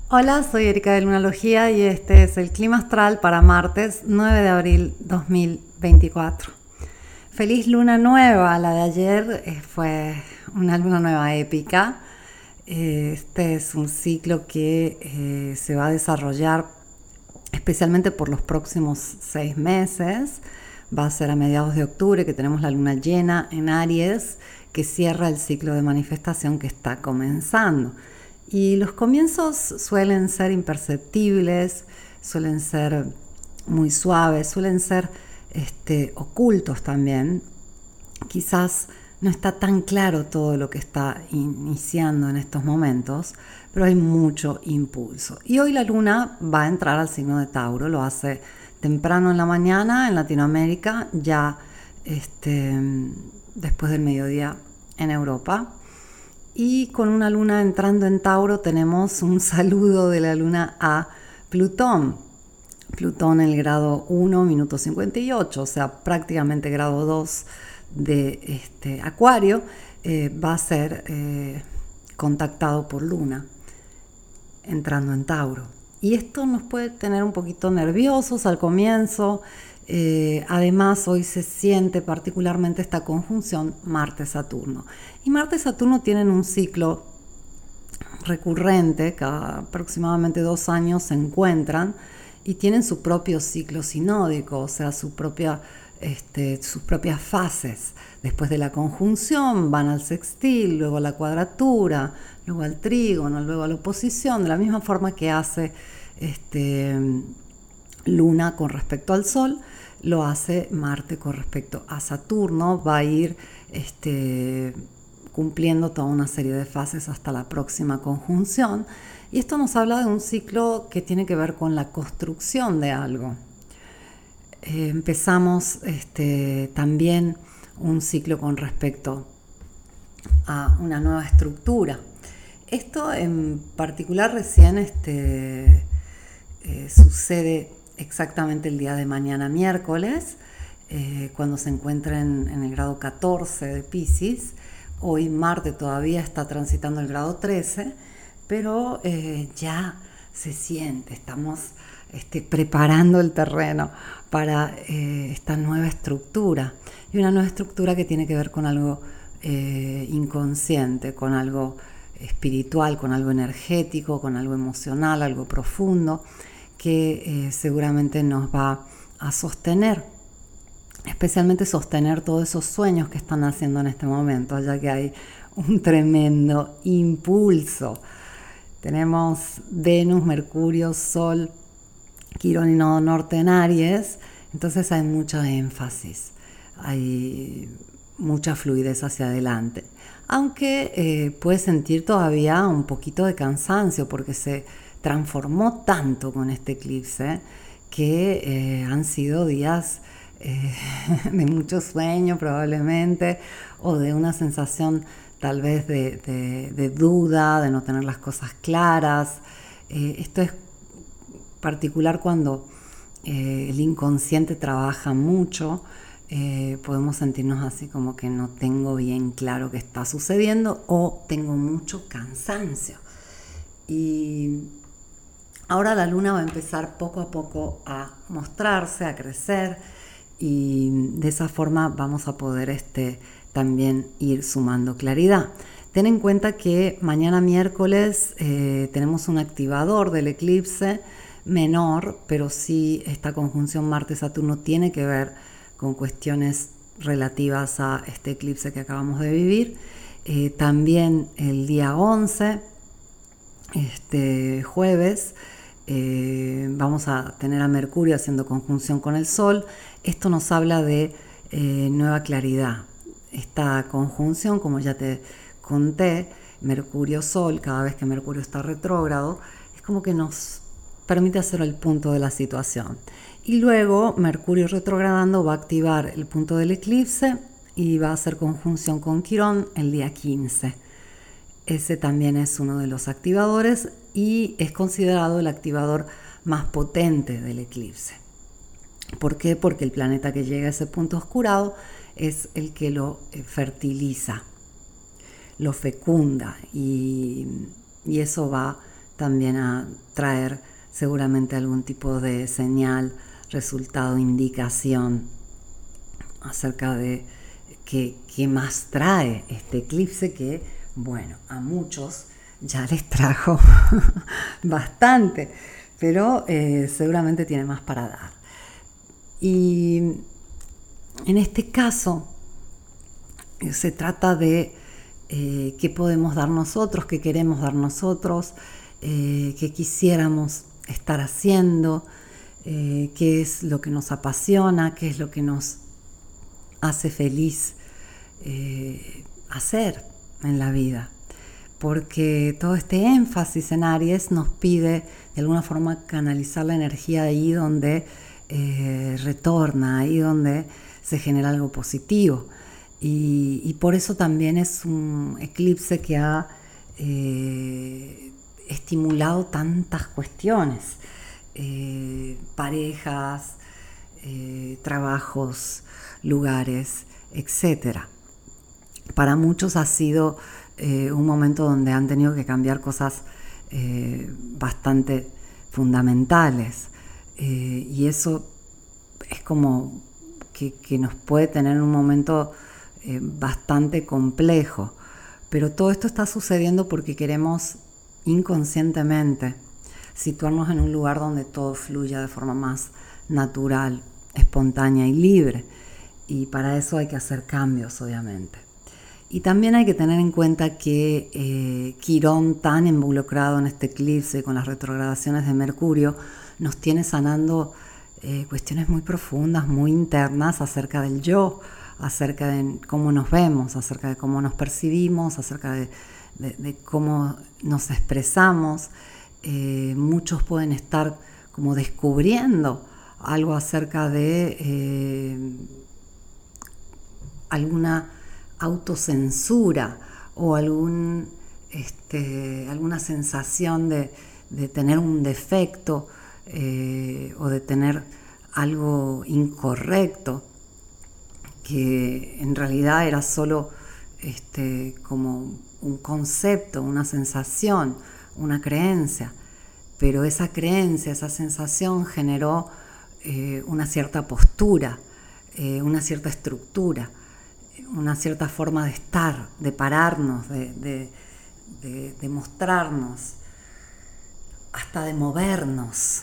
Hola, soy Erika de Lunalogía y este es el clima astral para martes 9 de abril 2024. Feliz luna nueva, la de ayer fue una luna nueva épica. Este es un ciclo que se va a desarrollar especialmente por los próximos 6 meses. Va a ser a mediados de octubre que tenemos la luna llena en Aries que cierra el ciclo de manifestación que está comenzando. Y los comienzos suelen ser imperceptibles, suelen ser muy suaves, suelen ser ocultos también. Quizás no está tan claro todo lo que está iniciando en estos momentos, pero hay mucho impulso. Y hoy la luna va a entrar al signo de Tauro, lo hace temprano en la mañana en Latinoamérica, ya después del mediodía en Europa. Y con una luna entrando en Tauro tenemos un saludo de la luna a Plutón. Plutón en el grado 1, minuto 58, o sea, prácticamente grado 2 de Acuario, va a ser contactado por Luna entrando en Tauro. Y esto nos puede tener un poquito nerviosos al comienzo. Además, hoy se siente particularmente esta conjunción Marte-Saturno. Y Marte-Saturno tienen un ciclo recurrente, cada aproximadamente 2 años se encuentran y tienen su propio ciclo sinódico, o sea, sus propias fases. Después de la conjunción van al sextil, luego a la cuadratura, luego al trígono, luego a la oposición, de la misma forma que hace Luna con respecto al Sol, lo hace Marte con respecto a Saturno. Va a ir cumpliendo toda una serie de fases hasta la próxima conjunción. Y esto nos habla de un ciclo que tiene que ver con la construcción de algo. Empezamos también un ciclo con respecto a una nueva estructura. Esto en particular recién sucede exactamente el día de mañana miércoles, cuando se encuentra en el grado 14 de Piscis. Hoy Marte todavía está transitando el grado 13, pero ya se siente, estamos preparando el terreno para esta nueva estructura. Y una nueva estructura que tiene que ver con algo inconsciente, con algo espiritual, con algo energético, con algo emocional, algo profundo, que seguramente nos va a sostener, especialmente sostener todos esos sueños que están haciendo en este momento, ya que hay un tremendo impulso. Tenemos Venus, Mercurio, Sol, Quirón y Nodo Norte en Aries, entonces hay mucho énfasis, hay mucha fluidez hacia adelante. Aunque puedes sentir todavía un poquito de cansancio porque se transformó tanto con este eclipse que han sido días de mucho sueño probablemente, o de una sensación tal vez de duda, de no tener las cosas claras. Esto es particular cuando el inconsciente trabaja mucho. Podemos sentirnos así como que no tengo bien claro qué está sucediendo o tengo mucho cansancio. Y ahora la luna va a empezar poco a poco a mostrarse, a crecer, y de esa forma vamos a poder también ir sumando claridad. Ten en cuenta que mañana miércoles tenemos un activador del eclipse menor, pero sí esta conjunción Marte-Saturno tiene que ver con cuestiones relativas a este eclipse que acabamos de vivir. También el día 11, jueves, vamos a tener a Mercurio haciendo conjunción con el Sol. Esto nos habla de nueva claridad. Esta conjunción, como ya te conté, Mercurio-Sol, cada vez que Mercurio está retrógrado, es como que nos permite hacer el punto de la situación. Y luego Mercurio retrogradando va a activar el punto del eclipse y va a hacer conjunción con Quirón el día 15. Ese también es uno de los activadores y es considerado el activador más potente del eclipse. ¿Por qué? Porque el planeta que llega a ese punto oscurado es el que lo fertiliza, lo fecunda, y eso va también a traer seguramente algún tipo de señal, resultado, indicación acerca de qué más trae este eclipse que, bueno, a muchos ya les trajo bastante, pero seguramente tiene más para dar. Y en este caso se trata de qué podemos dar nosotros, qué queremos dar nosotros, qué quisiéramos estar haciendo, qué es lo que nos apasiona, qué es lo que nos hace feliz hacer en la vida. Porque todo este énfasis en Aries nos pide de alguna forma canalizar la energía ahí donde retorna, ahí donde se genera algo positivo. Y por eso también es un eclipse que ha estimulado tantas cuestiones, parejas, trabajos, lugares, etc. Para muchos ha sido un momento donde han tenido que cambiar cosas bastante fundamentales, y eso es como que nos puede tener en un momento bastante complejo, pero todo esto está sucediendo porque queremos inconscientemente situarnos en un lugar donde todo fluya de forma más natural, espontánea y libre, y para eso hay que hacer cambios, obviamente. Y también hay que tener en cuenta que Quirón, tan involucrado en este eclipse con las retrogradaciones de Mercurio, nos tiene sanando cuestiones muy profundas, muy internas acerca del yo, acerca de cómo nos vemos, acerca de cómo nos percibimos, acerca de cómo nos expresamos. Muchos pueden estar como descubriendo algo acerca de alguna autocensura o alguna sensación de tener un defecto o de tener algo incorrecto, que en realidad era solo como un concepto, una sensación, una creencia, pero esa creencia, esa sensación generó una cierta postura, una cierta estructura, una cierta forma de estar, de pararnos, de mostrarnos, hasta de movernos.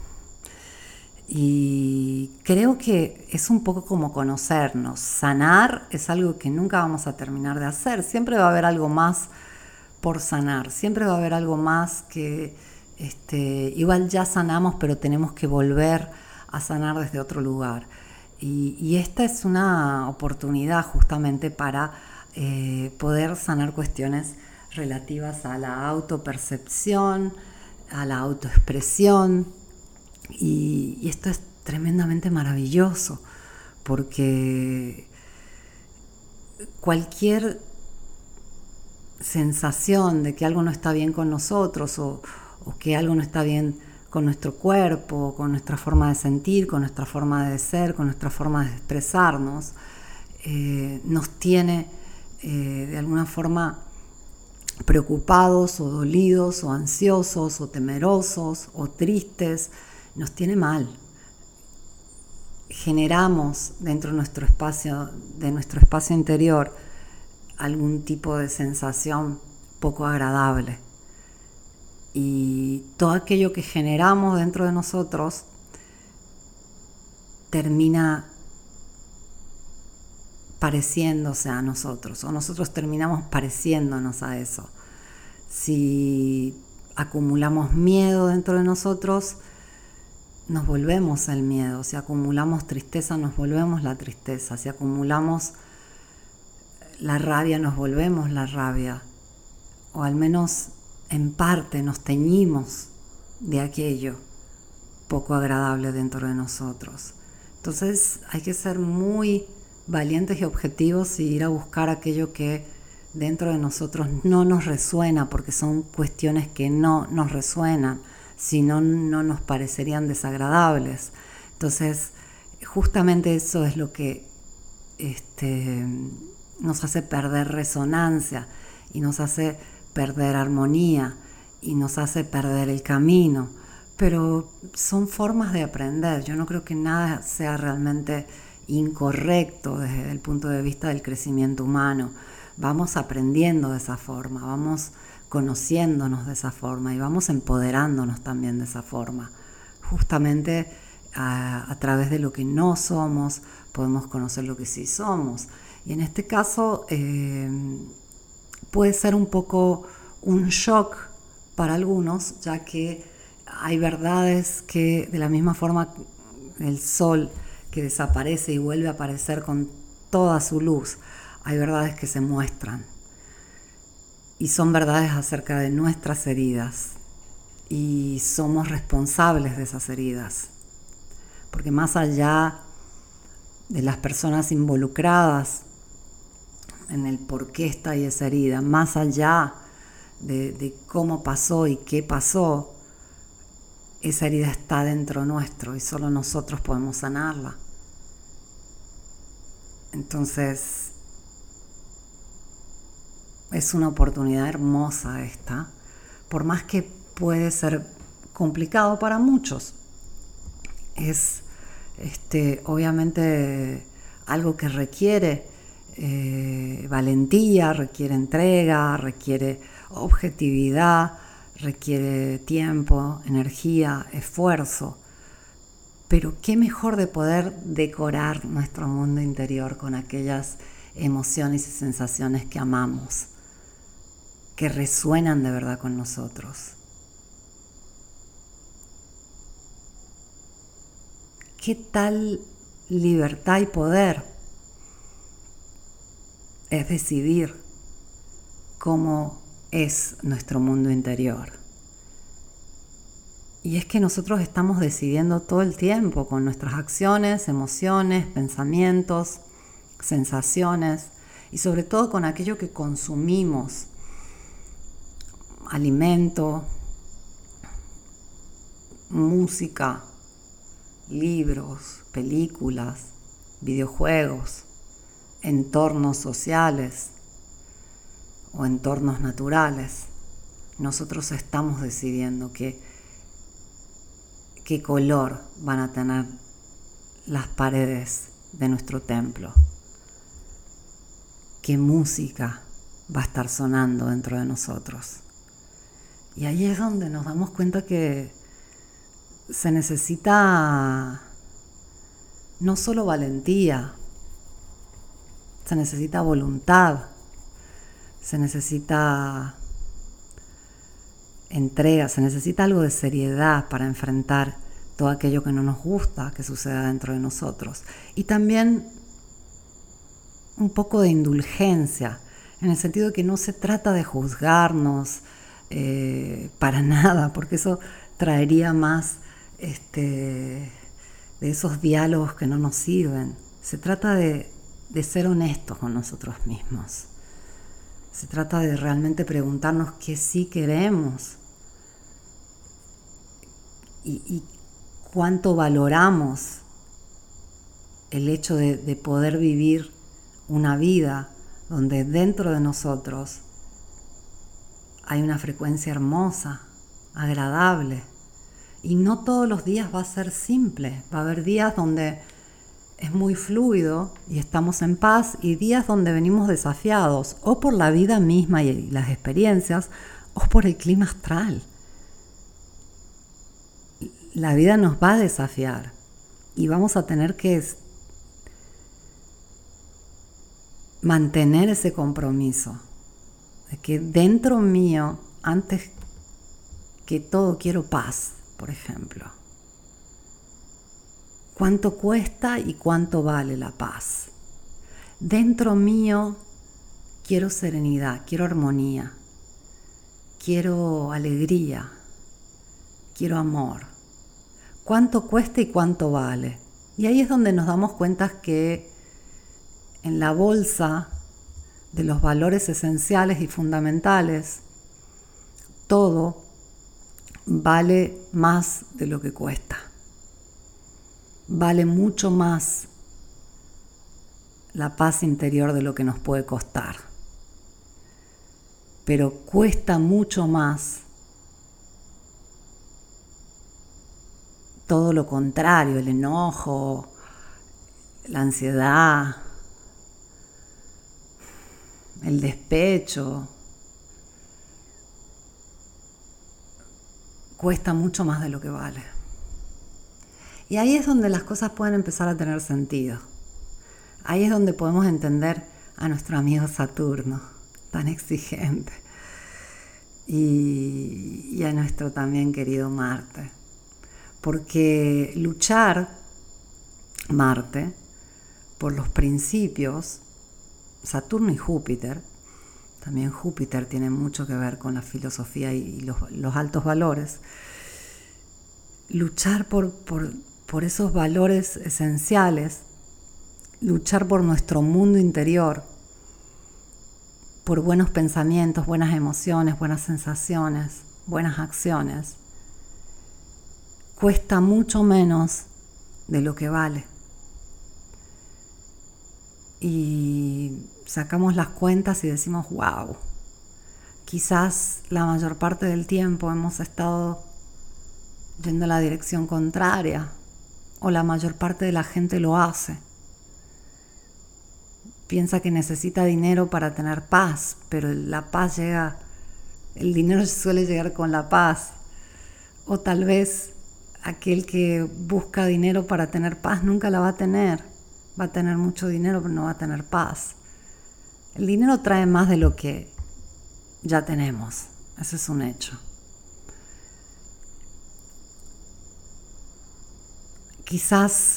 Y creo que es un poco como conocernos. Sanar es algo que nunca vamos a terminar de hacer. Siempre va a haber algo más por sanar. Siempre va a haber algo más que igual ya sanamos, pero tenemos que volver a sanar desde otro lugar. Y esta es una oportunidad justamente para poder sanar cuestiones relativas a la autopercepción, a la autoexpresión. Y esto es tremendamente maravilloso, porque cualquier sensación de que algo no está bien con nosotros o que algo no está bien con nuestro cuerpo, con nuestra forma de sentir, con nuestra forma de ser, con nuestra forma de expresarnos, nos tiene de alguna forma preocupados o dolidos o ansiosos o temerosos o tristes, nos tiene mal. Generamos dentro de nuestro espacio interior algún tipo de sensación poco agradable. Y todo aquello que generamos dentro de nosotros termina pareciéndose a nosotros, o nosotros terminamos pareciéndonos a eso. Si acumulamos miedo dentro de nosotros, nos volvemos el miedo. Si acumulamos tristeza, nos volvemos la tristeza. Si acumulamos la rabia, nos volvemos la rabia. O al menos en parte nos teñimos de aquello poco agradable dentro de nosotros. Entonces hay que ser muy valientes y objetivos y ir a buscar aquello que dentro de nosotros no nos resuena, porque son cuestiones que no nos resuenan, si no, no nos parecerían desagradables. Entonces justamente eso es lo que nos hace perder resonancia y nos hace perder armonía y nos hace perder el camino, pero son formas de aprender. Yo no creo que nada sea realmente incorrecto desde el punto de vista del crecimiento humano. Vamos aprendiendo de esa forma, vamos conociéndonos de esa forma y vamos empoderándonos también de esa forma. Justamente a través de lo que no somos podemos conocer lo que sí somos. Y en este caso puede ser un poco un shock para algunos, ya que hay verdades que de la misma forma el sol que desaparece y vuelve a aparecer con toda su luz, hay verdades que se muestran y son verdades acerca de nuestras heridas y somos responsables de esas heridas, porque más allá de las personas involucradas en el por qué está ahí esa herida, más allá de cómo pasó y qué pasó, esa herida está dentro nuestro y solo nosotros podemos sanarla. Entonces, es una oportunidad hermosa esta, por más que puede ser complicado para muchos. Es obviamente algo que requiere valentía, requiere entrega, requiere objetividad, requiere tiempo, energía, esfuerzo. Pero qué mejor de poder decorar nuestro mundo interior con aquellas emociones y sensaciones que amamos, que resuenan de verdad con nosotros. ¿Qué tal libertad y poder es decidir cómo es nuestro mundo interior? Y es que nosotros estamos decidiendo todo el tiempo con nuestras acciones, emociones, pensamientos, sensaciones y sobre todo con aquello que consumimos, alimento, música, libros, películas, videojuegos, entornos sociales o entornos naturales. Nosotros estamos decidiendo qué color van a tener las paredes de nuestro templo, qué música va a estar sonando dentro de nosotros. Y ahí es donde nos damos cuenta que se necesita no solo valentía, se necesita voluntad, se necesita entrega, se necesita algo de seriedad para enfrentar todo aquello que no nos gusta que suceda dentro de nosotros. Y también un poco de indulgencia, en el sentido de que no se trata de juzgarnos para nada, porque eso traería más de esos diálogos que no nos sirven. Se trata de ser honestos con nosotros mismos. Se trata de realmente preguntarnos qué sí queremos y cuánto valoramos el hecho de poder vivir una vida donde dentro de nosotros hay una frecuencia hermosa, agradable. Y no todos los días va a ser simple. Va a haber días donde es muy fluido y estamos en paz y días donde venimos desafiados o por la vida misma y las experiencias o por el clima astral. La vida nos va a desafiar y vamos a tener que mantener ese compromiso de que dentro mío, antes que todo, quiero paz, por ejemplo. ¿Cuánto cuesta y cuánto vale la paz? Dentro mío quiero serenidad, quiero armonía, quiero alegría, quiero amor. ¿Cuánto cuesta y cuánto vale? Y ahí es donde nos damos cuenta que en la bolsa de los valores esenciales y fundamentales, todo vale más de lo que cuesta. Vale mucho más la paz interior de lo que nos puede costar. Pero cuesta mucho más todo lo contrario, el enojo, la ansiedad, el despecho, cuesta mucho más de lo que vale. Y ahí es donde las cosas pueden empezar a tener sentido. Ahí es donde podemos entender a nuestro amigo Saturno, tan exigente, y a nuestro también querido Marte. Porque luchar, Marte, por los principios, Saturno y Júpiter, también Júpiter tiene mucho que ver con la filosofía y los altos valores, luchar por esos valores esenciales, luchar por nuestro mundo interior, por buenos pensamientos, buenas emociones, buenas sensaciones, buenas acciones, cuesta mucho menos de lo que vale. Y sacamos las cuentas y decimos, wow, quizás la mayor parte del tiempo hemos estado yendo en la dirección contraria, o la mayor parte de la gente lo hace. Piensa que necesita dinero para tener paz, pero la paz llega, el dinero suele llegar con la paz. O tal vez aquel que busca dinero para tener paz nunca la va a tener. Va a tener mucho dinero, pero no va a tener paz. El dinero trae más de lo que ya tenemos. Eso es un hecho. Quizás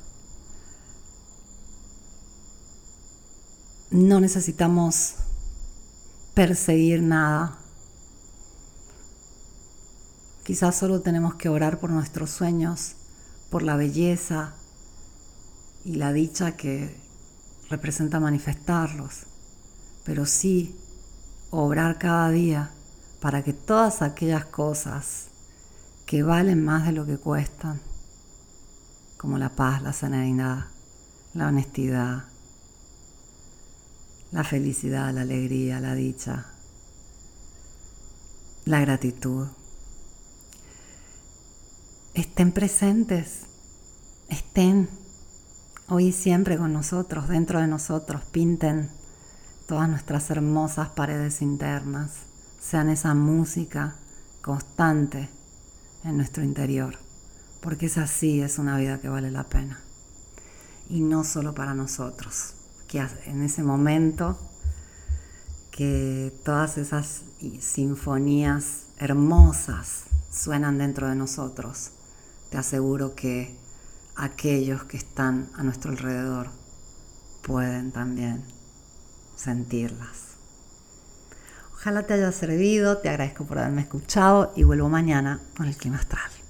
no necesitamos perseguir nada. Quizás solo tenemos que orar por nuestros sueños, por la belleza y la dicha que representa manifestarlos. Pero sí obrar cada día para que todas aquellas cosas que valen más de lo que cuestan, como la paz, la serenidad, la honestidad, la felicidad, la alegría, la dicha, la gratitud, estén presentes, estén hoy y siempre con nosotros, dentro de nosotros, pinten todas nuestras hermosas paredes internas, sean esa música constante en nuestro interior, porque es así, es una vida que vale la pena. Y no solo para nosotros, que en ese momento que todas esas sinfonías hermosas suenan dentro de nosotros, te aseguro que aquellos que están a nuestro alrededor pueden también sentirlas. Ojalá te haya servido, te agradezco por haberme escuchado y vuelvo mañana con el clima astral.